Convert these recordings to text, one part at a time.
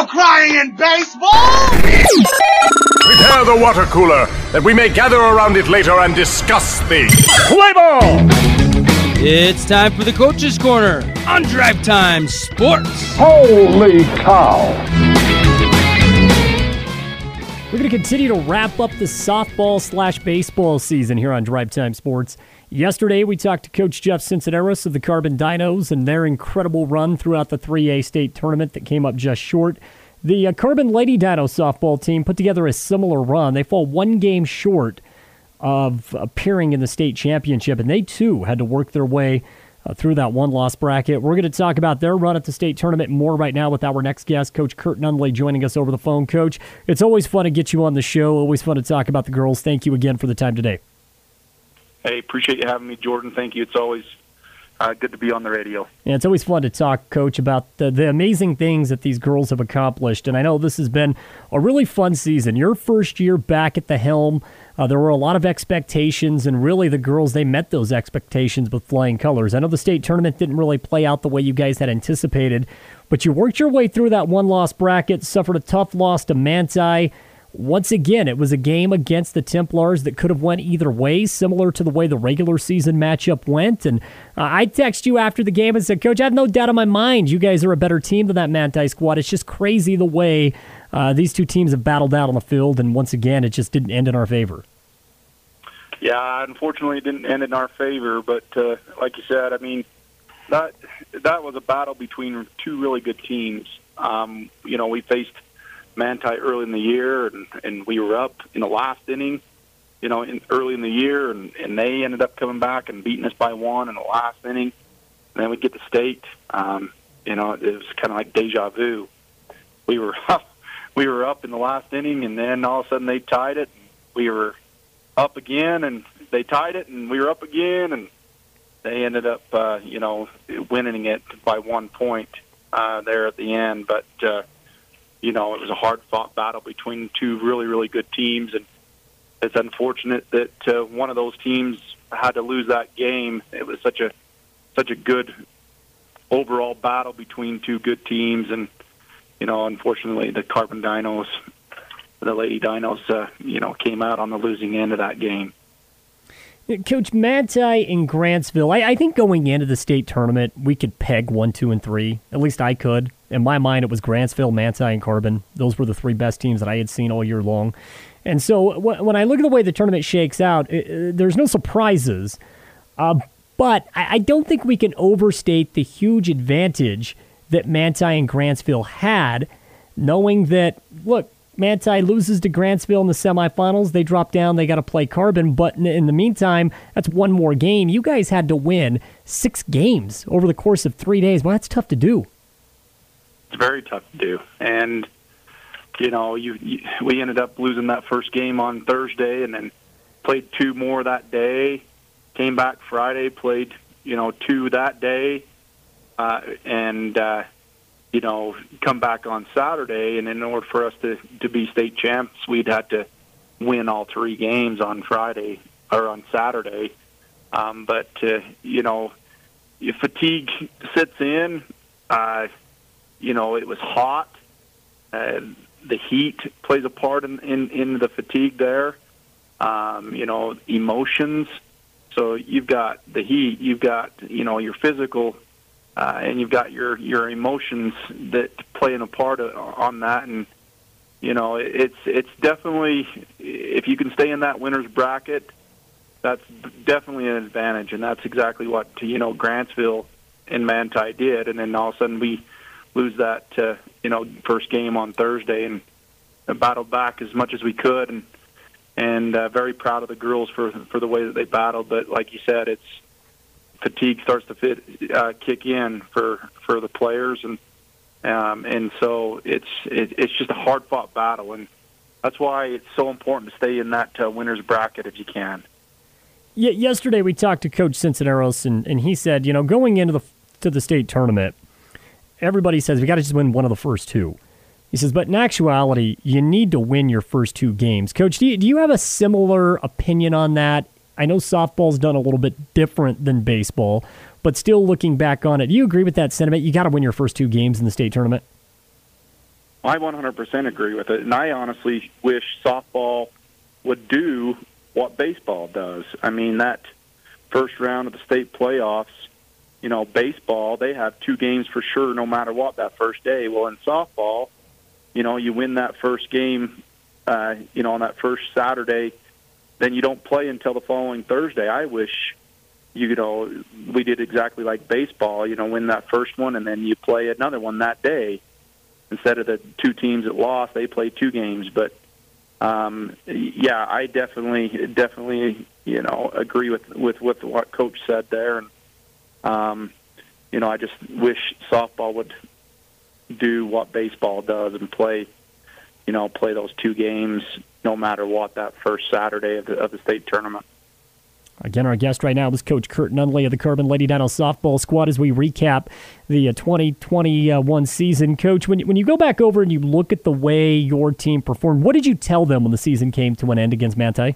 no crying in baseball! Prepare the water cooler, that we may gather around it later and discuss the play ball! It's time for the Coach's Corner on Drive Time Sports. Holy cow! We're going to continue to wrap up the softball/baseball season here on Drive Time Sports. Yesterday, we talked to Coach Jeff Cincineros of the Carbon Dinos and their incredible run throughout the 3A state tournament that came up just short. The Carbon Lady Dino softball team put together a similar run. They fall one game short of appearing in the state championship, and they too had to work their way through that one-loss bracket. We're going to talk about their run at the state tournament more right now with our next guest, Coach Kurt Nunley, joining us over the phone. Coach, it's always fun to get you on the show, always fun to talk about the girls. Thank you again for the time today. Hey, appreciate you having me, Jordan. Thank you. It's always good to be on the radio. Yeah, it's always fun to talk, Coach, about the amazing things that these girls have accomplished. And I know this has been a really fun season. Your first year back at the helm, there were a lot of expectations, and really the girls, they met those expectations with flying colors. I know the state tournament didn't really play out the way you guys had anticipated, but you worked your way through that one-loss bracket, suffered a tough loss to Manti. Once again, it was a game against the Templars that could have went either way, similar to the way the regular season matchup went. And I texted you after the game and said, Coach, I have no doubt in my mind you guys are a better team than that Manti squad. It's just crazy the way these two teams have battled out on the field, and once again, it just didn't end in our favor. Yeah, unfortunately, it didn't end in our favor, but like you said, I mean, that was a battle between two really good teams. We faced Manti early in the year, and we were up in the last inning, early in the year, and they ended up coming back and beating us by one in the last inning. And then we get to state. It was kind of like deja vu. We were up in the last inning, and then all of a sudden they tied it. We were up again, and they tied it, and we were up again, and they ended up, winning it by 1 point there at the end. But it was a hard-fought battle between two really, really good teams, and it's unfortunate that one of those teams had to lose that game. It was such a good overall battle between two good teams, and unfortunately, the Carbon Dinos, the Lady Dinos, came out on the losing end of that game. Coach, Manti and Grantsville, I think going into the state tournament, we could peg 1, 2, and 3. At least I could. In my mind, it was Grantsville, Manti, and Carbon. Those were the three best teams that I had seen all year long. And so when I look at the way the tournament shakes out, there's no surprises. But I don't think we can overstate the huge advantage that Manti and Grantsville had, knowing that, look, Manti loses to Grantsville in the semifinals. They drop down. They got to play Carbon. But in the meantime, that's one more game. You guys had to win 6 games over the course of 3 days. Well, that's tough to do. It's very tough to do. And, we ended up losing that first game on Thursday and then played 2 more that day. Came back Friday, played, 2 that day. Come back on Saturday, and in order for us to be state champs, we'd had to win all 3 games on Friday or on Saturday. But if fatigue sits in, it was hot. The heat plays a part in the fatigue there. Emotions. So you've got the heat, you've got, your physical, and you've got your emotions that play a part on that. And, it's definitely, if you can stay in that winner's bracket, that's definitely an advantage. And that's exactly what, Grantsville and Manti did. And then all of a sudden we lose that, first game on Thursday and battled back as much as we could. And very proud of the girls for the way that they battled. But like you said, it's fatigue starts to kick in for the players, and so it's just a hard fought battle, and that's why it's so important to stay in that winner's bracket if you can. Yeah, yesterday we talked to Coach Cincineros, and he said, going into the state tournament, everybody says we got to just win one of the first 2. He says, but in actuality, you need to win your first 2 games. Coach, do you have a similar opinion on that? I know softball's done a little bit different than baseball, but still looking back on it, do you agree with that sentiment? You got to win your first 2 games in the state tournament? I 100% agree with it, and I honestly wish softball would do what baseball does. I mean, that first round of the state playoffs, baseball, they have 2 games for sure no matter what that first day. Well, in softball, you win that first game, on that first Saturday, then you don't play until the following Thursday. I wish, we did exactly like baseball, win that first one, and then you play another one that day. Instead of the 2 teams that lost, they play 2 games. But, I definitely, agree with what Coach said there. And, I just wish softball would do what baseball does and play those 2 games no matter what that first Saturday of the state tournament. Again, our guest right now is Coach Kurt Nunley of the Carbon Lady Dino softball squad as we recap the 2021 season. Coach, when you go back over and you look at the way your team performed, what did you tell them when the season came to an end against Manti?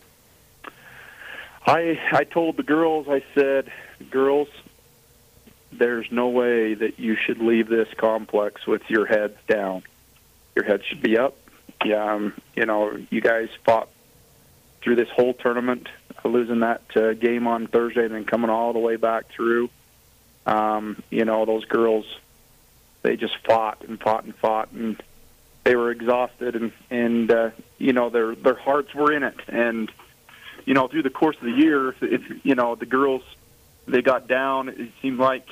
I told the girls, I said, girls, there's no way that you should leave this complex with your heads down. Your head should be up. Yeah, you guys fought through this whole tournament, losing that game on Thursday and then coming all the way back through. Those girls, they just fought and fought and fought, and they were exhausted, and their hearts were in it. And, through the course of the year, the girls, they got down. It seemed like,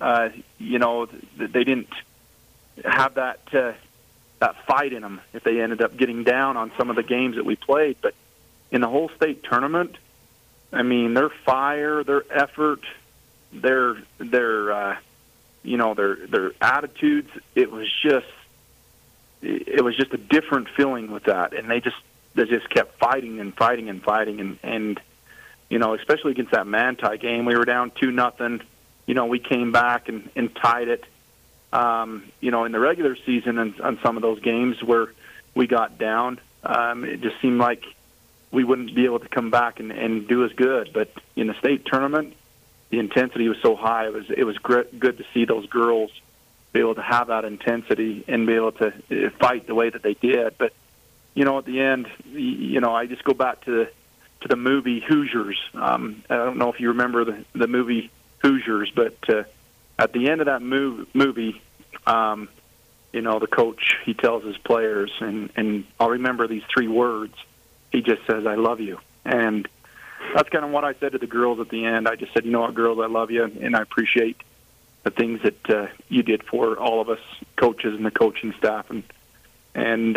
they didn't have that fight in them if they ended up getting down on some of the games that we played. But in the whole state tournament, I mean, their fire, their effort, their attitudes, it was just a different feeling with that. And they just kept fighting and fighting and fighting. And especially against that Manti game, we were down 2-0. We came back and tied it. In the regular season and on some of those games where we got down, it just seemed like we wouldn't be able to come back and do as good. But in the state tournament, the intensity was so high. It was good to see those girls be able to have that intensity and be able to fight the way that they did. But, at the end, I just go back to the movie Hoosiers. I don't know if you remember the movie Hoosiers, but at the end of that movie, the coach, he tells his players, and I'll remember these 3 words. He just says, "I love you." And that's kind of what I said to the girls at the end. I just said, girls, I love you, and I appreciate the things that you did for all of us coaches and the coaching staff. And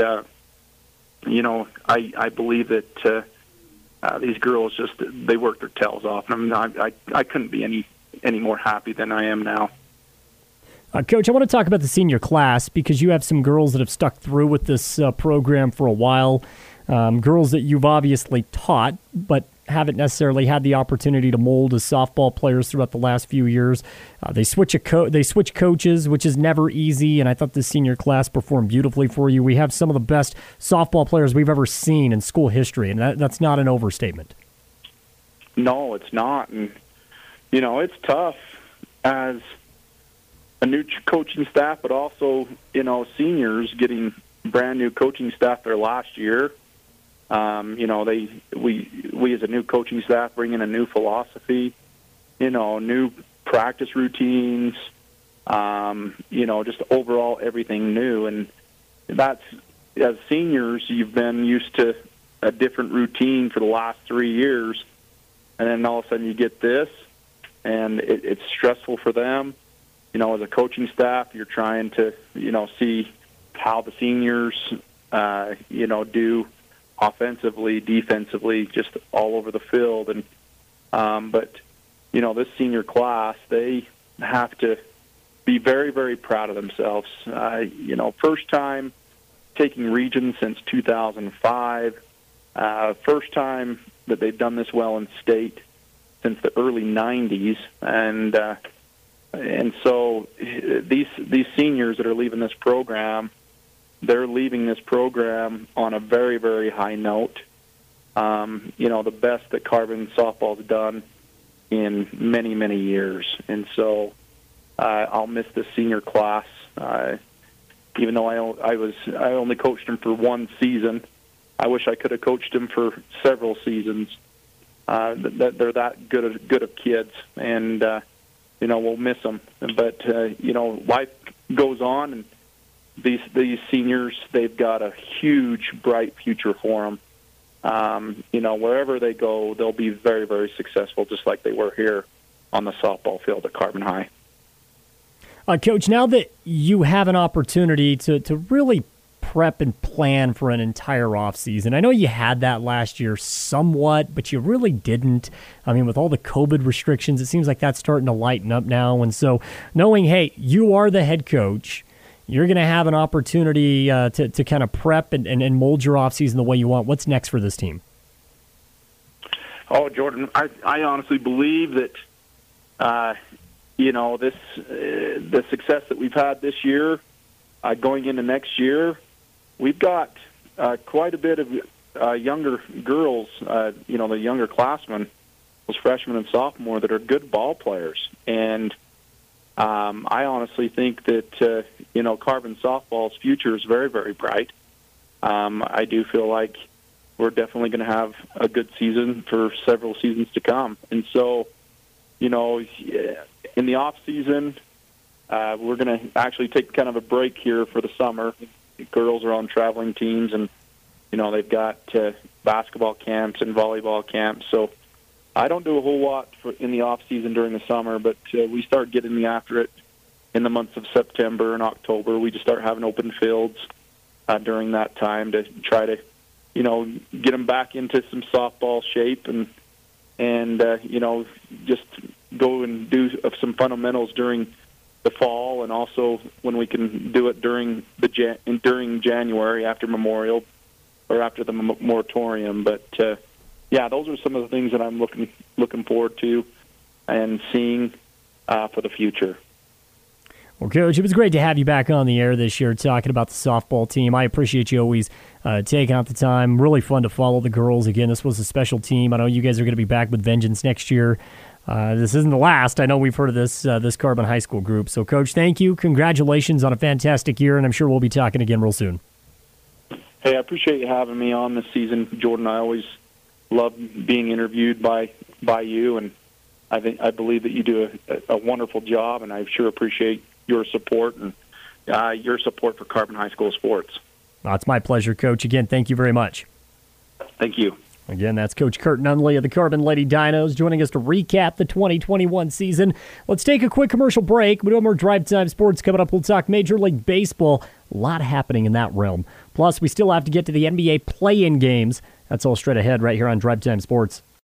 I believe that these girls they worked their tails off. And I couldn't be any more happy than I am now. Coach, I want to talk about the senior class because you have some girls that have stuck through with this program for a while. Girls that you've obviously taught, but haven't necessarily had the opportunity to mold as softball players throughout the last few years. They switch coaches, which is never easy, and I thought the senior class performed beautifully for you. We have some of the best softball players we've ever seen in school history, and that's not an overstatement. No, it's not. And, it's tough as a new coaching staff, but also, seniors getting brand new coaching staff their last year. We as a new coaching staff bring in a new philosophy, new practice routines, just overall everything new. And that's, as seniors, you've been used to a different routine for the last 3 years, and then all of a sudden you get this, and it's stressful for them. As a coaching staff, you're trying to, see how the seniors, do offensively, defensively, just all over the field. And but this senior class, they have to be very, very proud of themselves. First time taking regions since 2005. First time that they've done this well in state since the early 90s, and so these seniors that are leaving this program, they're leaving this program on a very, very high note. The best that Carbon softball's done in many, many years. And so I'll miss the senior class even though I only coached him for one season. I wish I could have coached him for several seasons. They're that good of kids, and we'll miss them. But life goes on, and these seniors, they've got a huge, bright future for them. Wherever they go, they'll be very, very successful, just like they were here on the softball field at Carbon High. Coach, now that you have an opportunity to really prep and plan for an entire offseason, I know you had that last year somewhat, but you really didn't. I mean, with all the COVID restrictions, it seems like that's starting to lighten up now. And so knowing, hey, you are the head coach, you're going to have an opportunity to kind of prep and mold your offseason the way you want. What's next for this team? Oh, Jordan, I honestly believe that, the success that we've had this year, going into next year, we've got quite a bit of younger girls, the younger classmen, those freshmen and sophomore, that are good ball players. And I honestly think that, Carbon softball's future is very, very bright. I do feel like we're definitely going to have a good season for several seasons to come. And so, in the off season, we're going to actually take kind of a break here for the summer. The girls are on traveling teams, and they've got basketball camps and volleyball camps. So I don't do a whole lot in the off season during the summer, but we start getting after it in the months of September and October. We just start having open fields during that time to try to get them back into some softball shape and just go and do some fundamentals during the fall, and also when we can do it during January after Memorial or after the moratorium. But those are some of the things that I'm looking forward to and seeing for the future. Well, Coach, it was great to have you back on the air this year talking about the softball team. I appreciate you always taking out the time. Really fun to follow the girls. Again, this was a special team. I know you guys are going to be back with vengeance next year. This isn't the last. I know we've heard of this Carbon High School group. So, Coach, thank you. Congratulations on a fantastic year, and I'm sure we'll be talking again real soon. Hey, I appreciate you having me on this season, Jordan. I always love being interviewed by you, and I believe that you do a wonderful job, and I sure appreciate your support and your support for Carbon High School sports. It's my pleasure, Coach. Again, thank you very much. Thank you. Again, that's Coach Kurt Nunley of the Carbon Lady Dinos joining us to recap the 2021 season. Let's take a quick commercial break. We do have more Drive Time Sports coming up. We'll talk Major League Baseball. A lot happening in that realm. Plus, we still have to get to the NBA play-in games. That's all straight ahead right here on Drive Time Sports.